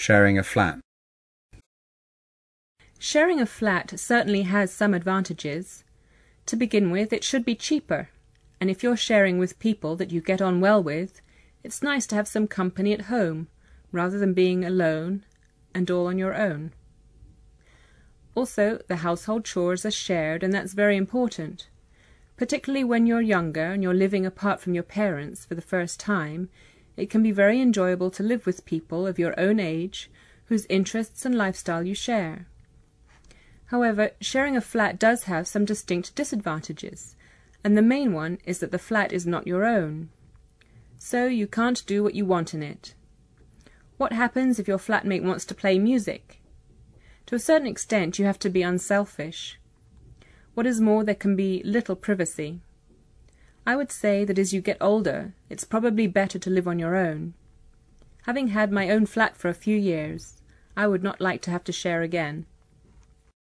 sharing a flat? Sharing a flat certainly has some advantages. To begin with, it should be cheaper, and if you're sharing with people that you get on well with, it's nice to have some company at home, rather than being alone and all on your own. Also, the household chores are shared, and that's very important. Particularly when you're younger and you're living apart from your parents for the first time, it can be very enjoyable to live with people of your own age whose interests and lifestyle you share. However, sharing a flat does have some distinct disadvantages, and the main one is that the flat is not your own. So you can't do what you want in it. What happens if your flatmate wants to play music? To a certain extent you have to be unselfish. What is more, there can be little privacy. I would say that as you get older, it's probably better to live on your own. Having had my own flat for a few years, I would not like to have to share again.